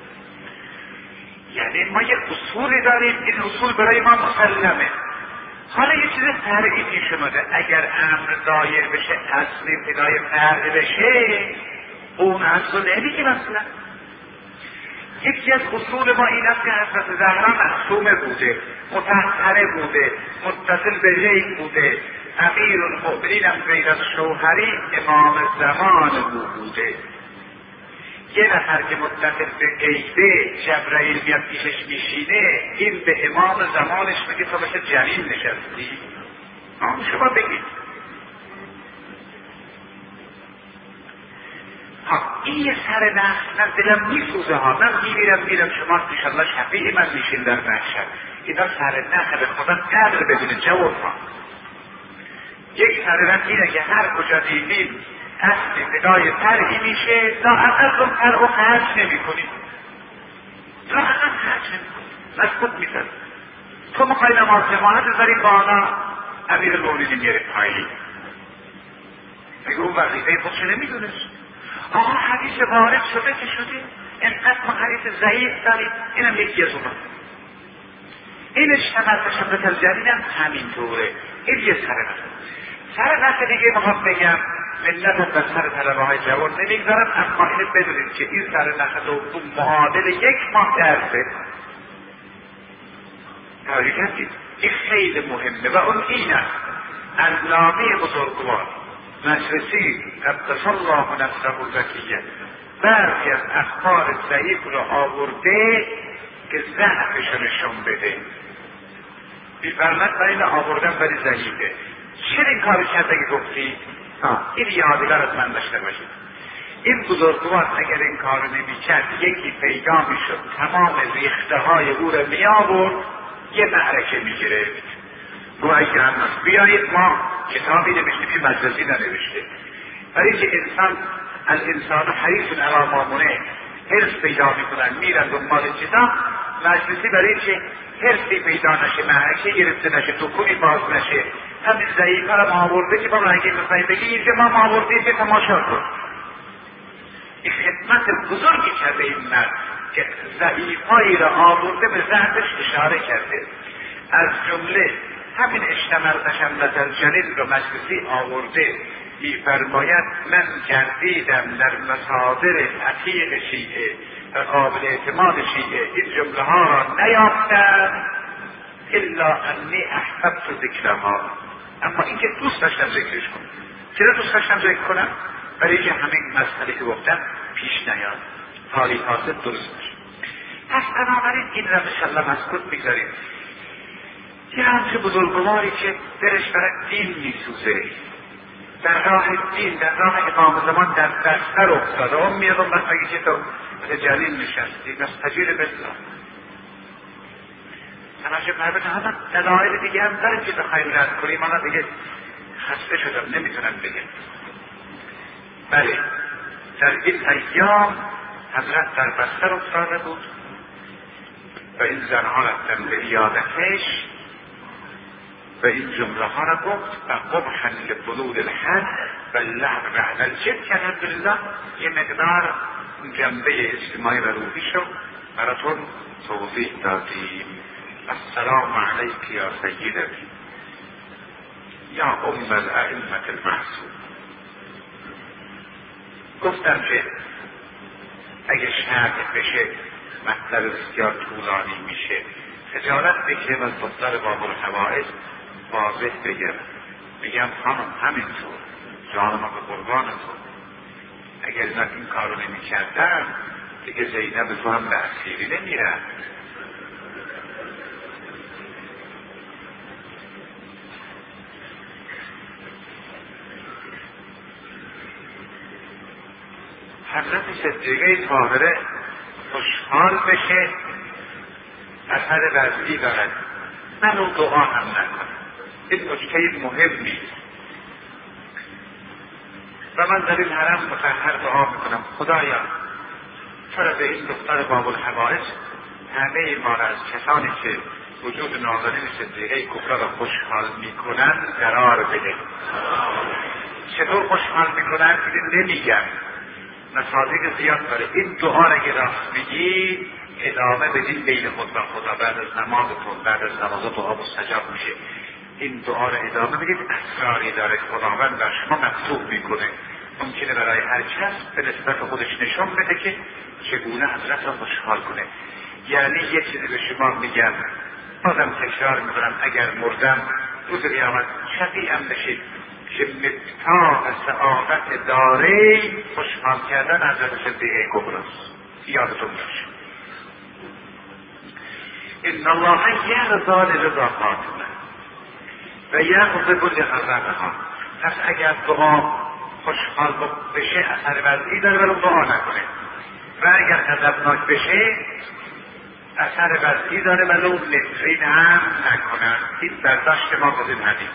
یعنی ما یک اصولی داریم، این اصول برای ما مسلمه. حالا یه چیز فرعی پیش اومده، اگر امر دایر بشه، اصلی پدای فرع بشه، اون اصل نمیگه. مثلا یکی از اصول ما این است که حضرت زهرا معصومه بوده، مطهره بوده، متصل به غیب بوده، امیرالمؤمنین هم غیر از شوهری امام زمان بوده. یه نفر که متصل به غیبه جبرائیل میاد پیشش میشینه، این به امام زمانش میگه تو بشه جنین نشستی. شما بگید این یه سر نخ، من دلم میسوزه ها، من میرم شما انشالله شفیع من میشین در محشر. اینا سر نخ به خدا قدر بدونه جواب ها. یک سر نخ اینه که هر کجا دیدیم اصلی بدای فرعی میشه، لااقل اون فرع خرج نمی کنیم، لااقل خرج نمی کنیم، مسکوت میزن. تو مخوای نماز جماعت بذاریم بالا، امیرالمؤمنین میره پایین، میگه اون وظیفه خودشو نمیدونست. آقا حدیث وارد شده که شده، اینقدر ما حدیث ضعیف داریم، اینم یکی از اونا. این اشتمال تشبت الجنین هم همینطوره. این یه سر نفر دیگه میخوام بگم، منت به سر طلبه های جوان نمیگذارم، اما اینه بدونید که این سر نخ دوم معادل 1 ماه درسه. توجه کردید؟ این خیلی مهمه و اون این است. علامه بزرگوار مجلسی قدس الله نفسه الزکیه برخی از اخبار ضعیف رو آورده که ضعفش نشون بده. بی‌فرمت برای آوردن برای ضعیفه. چرا این کار کرد اگه گفتی؟ این یادگار از من داشته باشید. این بزرگوار اگر این کار رو نمی‌کرد یکی پیدا میشد تمام ریخته های او رو می آورد یه معرکه میگرفت. گوهی که هم بیایید ما کتابی نوشته که مجلسی ننوشته. برای که الانسان حریص علی ما منه، حرص پیدا میکنن میرن دنبال چیزا. مجلسی برای که حرصی پیدا نشه، معرکه گرفته نشه، دکونی باز نشه، همین ضعیفه رو آورده که بابا اگه میخوای بگی که ما آورده که تماشا کن. این خدمت بزرگی کرده این مرد که ضعیفهایی را آورده به ضعفش اشاره کرده. از جمله همین اشتمل تشملت الجلیل را مجلسی آورده. می‌فرماید من گردیدم در مصادر عتیق شیعه و قابل اعتماد شیعه این جمله ها را نیافتم الا انی احببت ذکرها، اما اینکه دوست داشتم ذکرش کنم. چرا دوست داشتم ذکر کنم؟ برای که همین مسئله که گفتم پیش نیاد، حالی حاصل درست بشه. پس بنابراین این را انشاءالله مذکور می‌گذاریم. یه همچه بزرگواری که دلش برای دین میسوزه، در راه دین، در راه امام زمان در بستر افتاده، اون میاد اون بس اگه که تو جلیل نشستی مستجیر بالله. تناشه پربت همه دلایل دیگه هم داره که بخوایم رد کنیم. من دیگه خسته شدم نمیتونم بگم. بله در این ایام حضرت در بستر افتاده بود و این زنها رفتن به عیادتش و این جمله ها را گفت و قبحا لبلوغ الحد و اللعب بعد الجد که الحمدلله یه مقدار جنبه اجتماعی و روحی شد براتون توضیح دادیم. السلام علیک یا سیدتی یا ام الائمة المعصوم. گفتم که اگه شرح بشه مطلب بسیار طولانی میشه، خجالت بکشم از دختر باب الحوائج واضح بگم. میگم خانم همینطور جانم به قربان تو، اگر من این کار رو نمی کردم دیگه زینب تو هم به اسیری نمیرم. حضرت صدیقه طاهره خوشحال بشه اثر وضعی دارد، من اون دعا هم نکنم. این نکته مهم نیست و من در این حرم مطهر دعا میکنم خدایا چرا به این دختر باب الحوائج همه ما را از کسانی که وجود نازنین صدیقه کبرا را خوشحال میکنن قرار بده. چطور خوشحال میکنن نمیگم، مصادیق زیاد داره. این دعا را که راست میگی ادامه بدین بین خود و خدا. بعد از نمازتون، بعد از نماز دعا مستجاب میشه. این دعا را ادامه بدید، اسراری داره خداوند بر شما مفتوح میکنه. ممکنه برای هر کس به نسبت خودش نشون بده که چگونه حضرت را خوشحال کنه. یعنی یه چیزی به شما میگم، بازم تکرار میکنم، اگر مردم روز قیامت شفیعم بشید که مفتاح سعادت دارین خوشحال کردن حضرت صدیقه کبراست. یادتون باشه ان الله یرضا لرضا خاتمه و یغضب لغضبها. پس اگر دعا خوشحال بشه اثر وضعی داره ولی دعا نکنه، و اگر غضبناک بشه اثر وضعی داره ولی نفرین هم نکنن. این برداشت ما از این حدیث.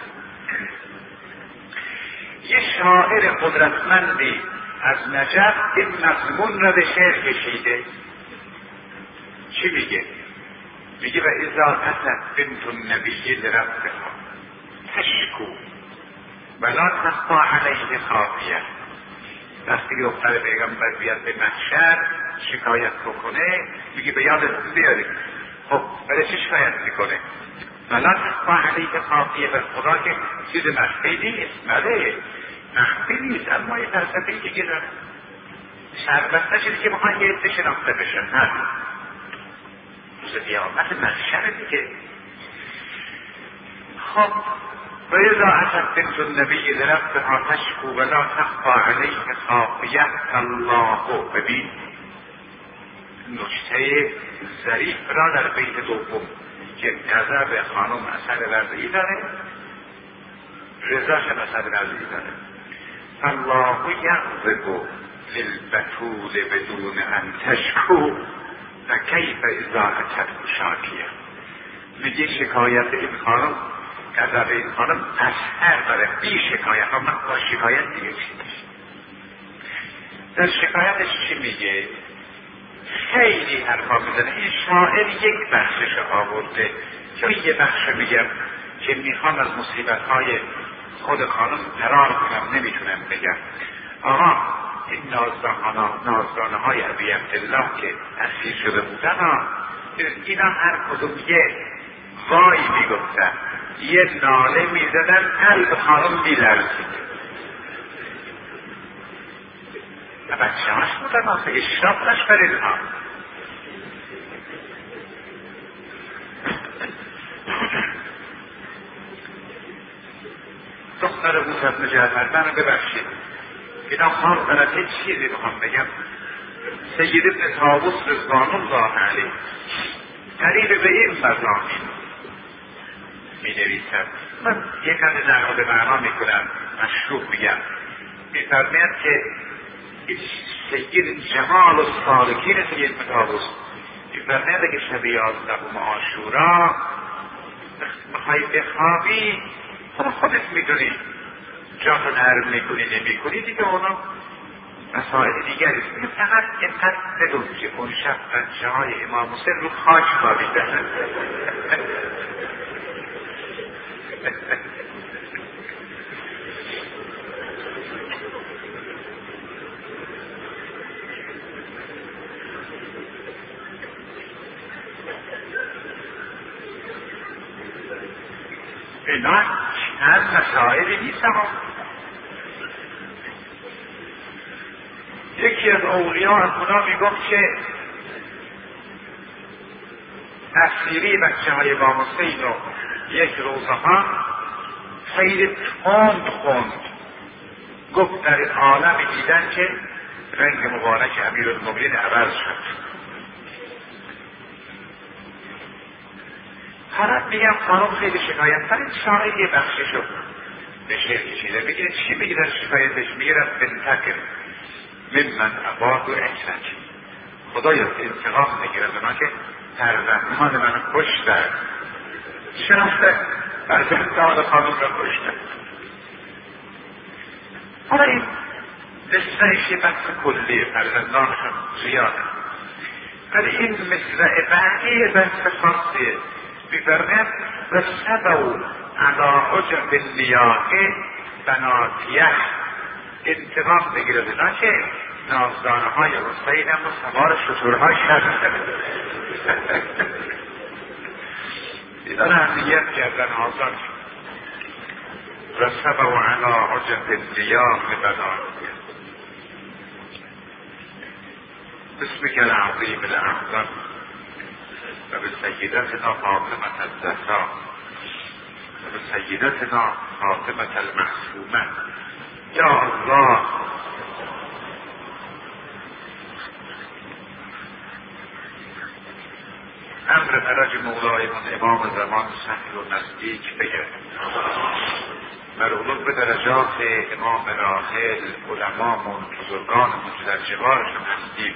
یه شاعر قدرتمندی از نجف این مضمون را به شعر کشیده. چی میگه؟ میگه و اذا اتت بنت النبی لربها تشکو ولا تخفى علیه خافیه. وقتی که دختر پیغمبر بیاد به محشر شکایت بکنه میگه به یادتون بیارید. خب برای چی شکایت میکنه؟ ولا تخفى علیه خافیه. بر خدا که چیز مخفی نیست. بله مخفی نیست، اما یه فلسفه‌ای دیگه داره. سربسته شده که میخوان یه عده شناخته بشن. همین روز قیامت محشر دیگه. خب و اذا اتت بنت النبی لربها تشکو ولا تخفى علیه خافیه الله. ببین نکته ظریف را در بیت دوم که غضب خانم اثر وضعی داره، رضاش اثر وضعی داره. الله یغضب للبتول بدون ان تشکو و کیف اذا اتت شاکیه. میگه شکایت این خانم، غضب این خانم اثر داره بی شکایت. اما با شکایت دیگه چی میشه؟ در شکایتش چی میگه؟ خیلی حرفا میزنه. این شاعر یک بخشش آورده یا یه بخش میگم که میخوام از مصیبت‌های خود خانم فرار کنم، نمیتونم بگم. آها این نازدانه های ابی عبدالله که اسیر شده بودن، اینا هر کدوم یه وای میگفتن، یه ناله میزدن، قلب خانم میلرزید. و بچه هاش بودن آخه اشراف داشت بر اینها. دختر موسی بن جعفر، منو ببخشید اینا خواهم دارد یه چیزی بخوام بگم. سید ابن طاووس رضوان الله علیه قریب به این مضامین می نویسد. من یک کمی نقل به معنا میکنم، مشروع میگم. میفرماید که سید جمال و سالکین سید ابن طاووس میفرماید که شب 11 عاشورا میخوایی بخوابی، خودت میدونی جاتو نرم میکنی نمیکنی دیگه، اونا مسائل دیگری. فقط اینقدر بدون که اون شب بچه های امام حسین رو خاک خوابیدن. اینا چند مسائلی نیست. یکی از اولیاء از خدا میگفت که اسیری بچه های امام حسین رو یک روزها خیلی تند خوند. گفت در این عالمی دیدن که رنگ مبارک امیرالمومنین عوض شد. حالا میگم خانم خیلی شکایت کرد. شاعر یه بخشی شد به شعر کشیده. میگه چی میگه در شکایتش؟ میگه رفت بنتکر ممن عباد و اکرک. خدایا انتقام میگیره از اونا که فرزندان من کشتن. شناخته فرزندان خانم را کشتن. حالا این مصرعش یه بحث کلی، فرزندانشون زیاده، ولی این مصرع بعدی بحث خاصیه. میفرماید و سبو علا عجب اللیاء بناتیه. انتقام بگیره اینا که نازدانه های حسین هم و سوار شترهای شد. اینا رو همیت کردن آزاد. و سبو علا عجب اللیاء بناتیه. بسمك العظیم الاعظم و به سیدتنا فاطمة الزهراء و به سیدتنا فاطمة المعصومة. یا الله امر فرج مولایمون امام زمان سهل و نزدیک بگرد. بر علوم به درجات امام راحل علمامون بزرگانمون که در جوارشون هستیم،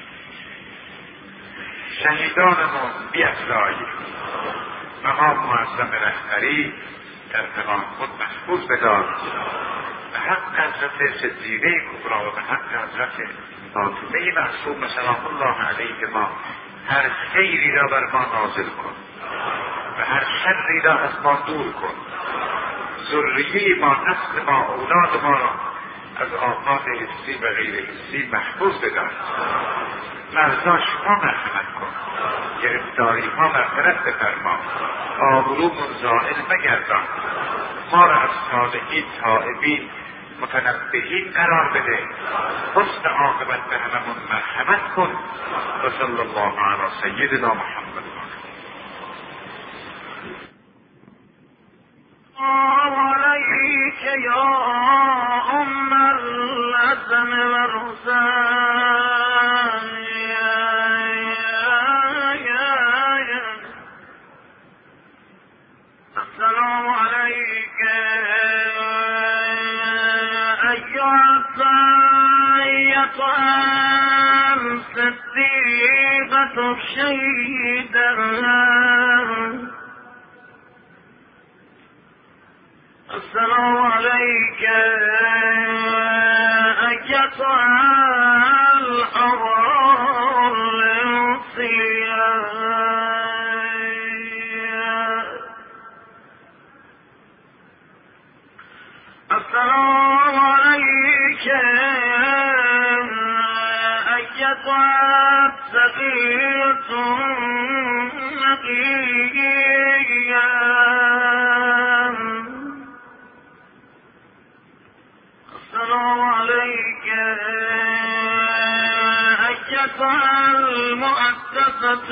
شهیدانمون بیفزای. مقام معظم رهبری در زمان خود محفوظ بدار. به حق حضرت صدیقه کبری و به حق حضرت فاطمه معصومه سلام الله علیهما هر خیری را بر ما نازل کن و هر شری را از ما دور کن. ذریه ما، نسل ما، اولاد ما را از آفات حسی و غیر حسی محفوظ بدار. مرزا شما مرحمت کن، گرفتاری ها مغفرت بفرما، آبرومون زائل مگردان، ما را از صالحین تائبین متنبهین قرار بده، حسن عاقبت به هممون مرحمت کن. و صلی الله علی سیدنا محمد. عليك يا أم الحسن والحسين السلام عليك أيها السيدة الصديقة الشهيدة السلام عليك أيتها الأبرار الصيام السلام عليك أيتها السقية النقية السلام عليك أيتها المؤسسة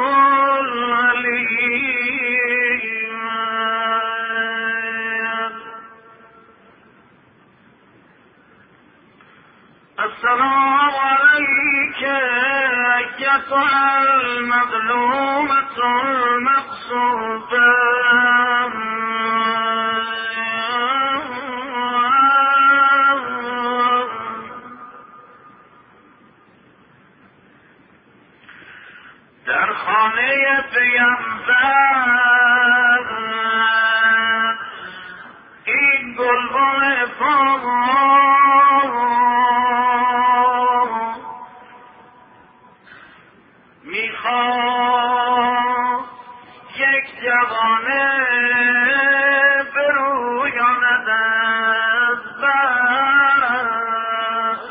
العليمة السلام عليك أيتها المظلومة المقصودة در خانه پیامبر این گلبن پاک میخواد یک جوانه برویاند از برش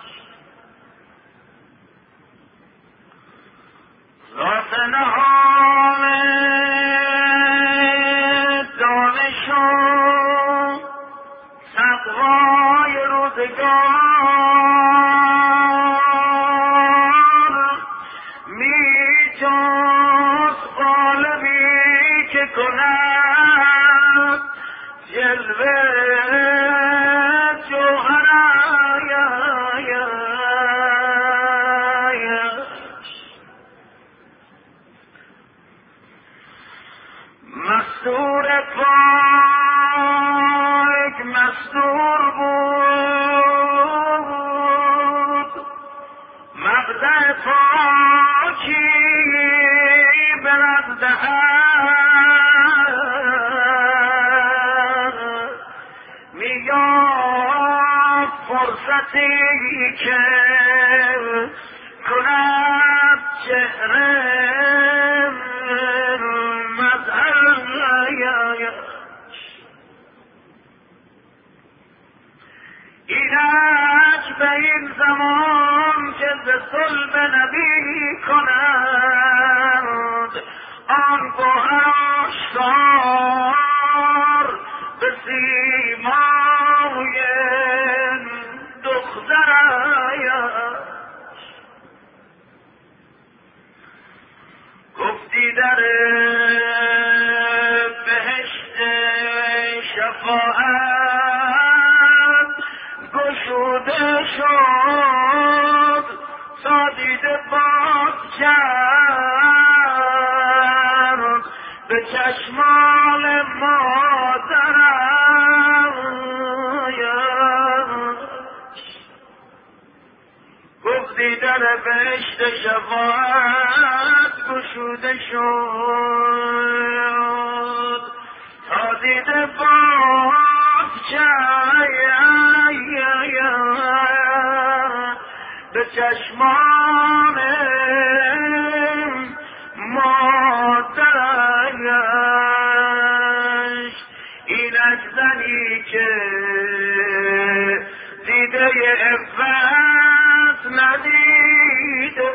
ذات نهان دانش و تقوای روزگار میجاز قالبی که کند جلوه مستور پاک مستور بود مبدأ پاکی برد میاد فرصتی که کند چهره اینک به این زمان که ز صلب نبی کنند آن گوهر آشکار به سیمای دخترش گفتی در بهشت شفاعت گشوده شد تا دیده باز کرد به چشمان مادرش گفتی در بهشت شفاعت گشوده شد تا دیده باز به چشمان مادرش اینک زنی که دیده عفت ندیده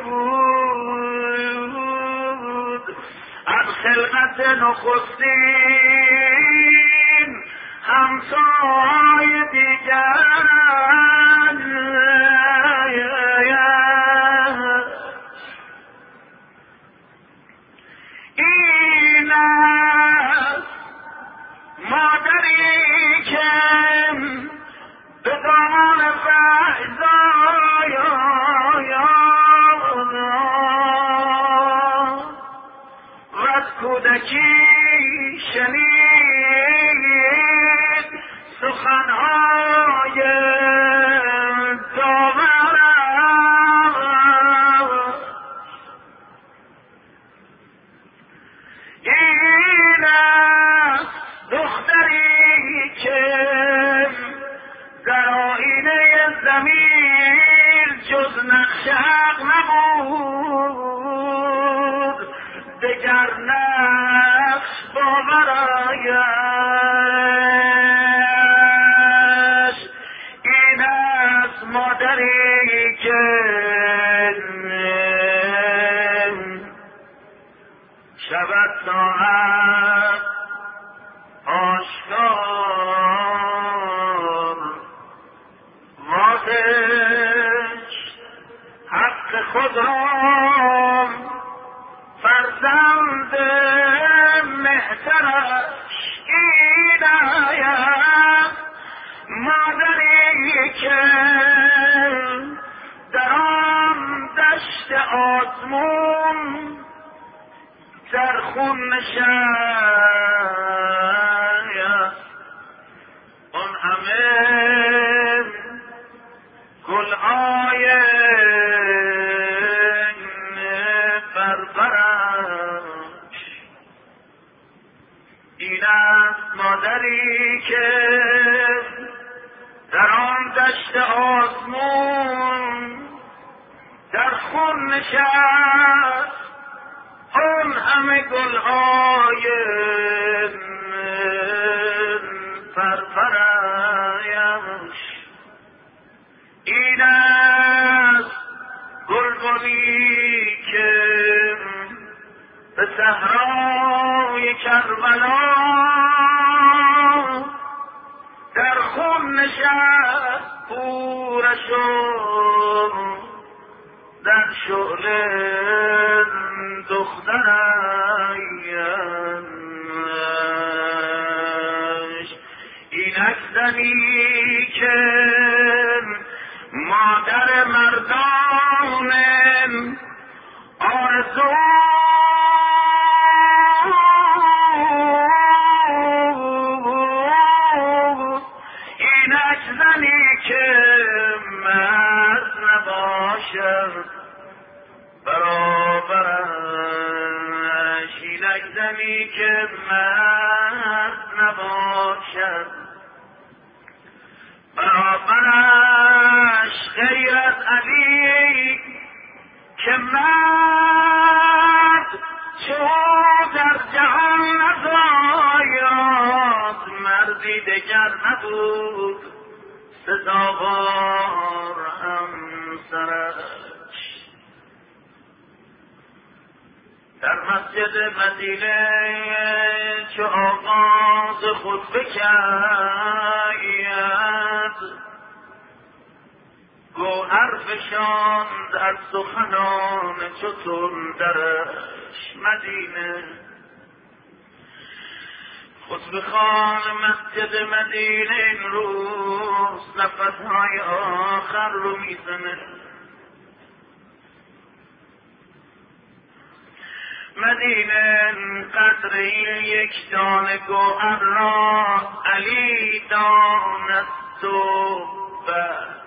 بود از خلقت نخستین همسای دیگر مادری که به دامان فعضای و از کودکی شنید سخنهای داورم، این است دختری که در آینه ضمیر جز نقش حق نبود، دگر نقش باورایش. این است مادری که شود ساعت آشکار وادش حق خود را فرزند مهترش. این آید مادری که در آن دشت آزمون در خون نشاید اون همه گلهای بربرش. این است مادری که در آن دشت آزمون در خون نشست اون همه گلهای پرپرایش. این است گلبنی که به صحرای کربلا در خون نشست پورش در شعله دخترش. اینک زنی که مادر مردان آرزو اینک زنی که مرد نباشد برابرش. اینک زنی که مرد نباشد برابرش. غیر از علی که مرد چو در جهان نزاید مردی دگر نبود سزاوار همسرش. در مسجد مدینه چو آغاز خطبه کرد گوهر فشاند از سخنان چو تندرش. مدینه خطبه خوان مسجد مدینه این روز نفسهای آخر رو میزنه. مدینه قدر این یک دانه گوهر را علی دانست و بس.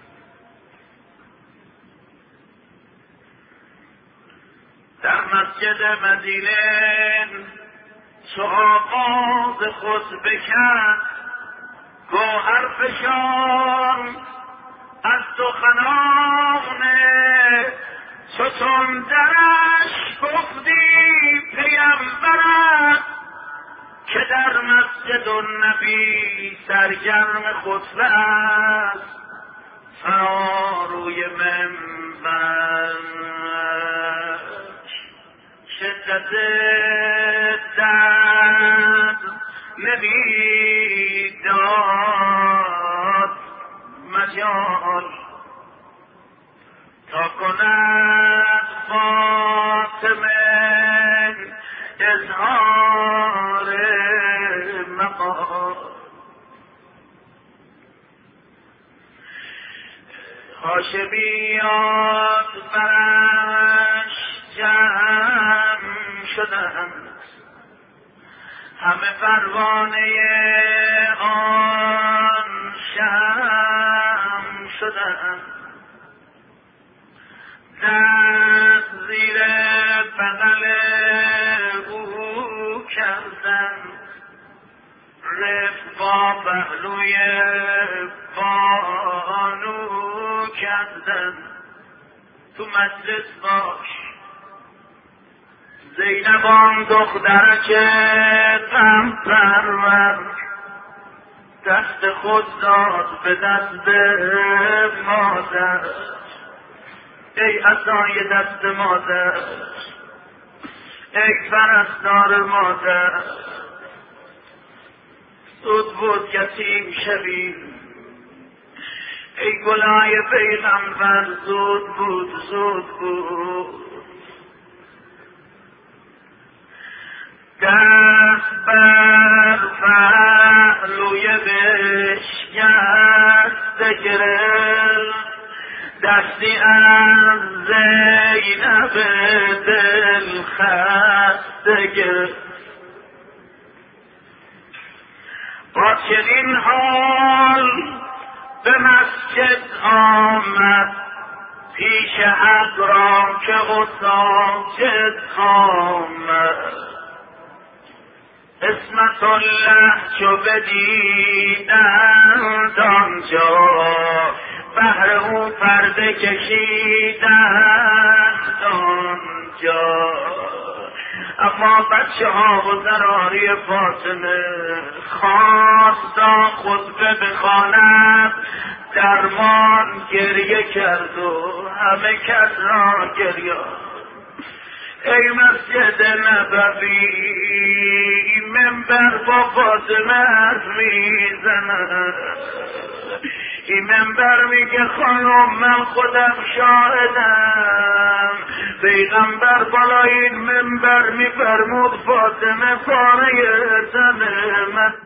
در مسجد مدینه چو آغاز خطبه کرد گوهر فشان از سخنان چو تندرش گفتی پیمبرت که در مسجد النبی سرگرم خطبه است فراروی منبرش. شدت درد نمیداد مجال تا کند فاطمه اظهار مقال. هاشمیات برش جمع شدند، همه پروانه آن شمع شدند، دست زیر بغل او کردند، رفت با پهلوی بانو کردند. تو مجلس باش زینب آن دخترک غم پرور، دست خود داد به دست مادر، ای عصای دست مادر، ای پرستار مادر، زود بود یتیم شوی، ای گلای پیغمبر، زود بود زود بود. دست بر پهلوی بشکست گرفت، دستی از زینب دل خسته گرفت. با چنین حال به مسجد آمد، پیش حق را که او ساجد آمد. عصمت الله چو بدیدند آنجا، بهر او پرده کشیدند آنجا. اما بچه ها و زراری فاطمه خواستا خطبه بخواند، درمان گریه کرد و همه کس را گریه. ای مسجد نبوی، منبر با فاطمه حرف میزند، این منبر میگه خانم من خودم شاهدم، پیغمبر بالای این منبر میفرمود فاطمه پاره تن من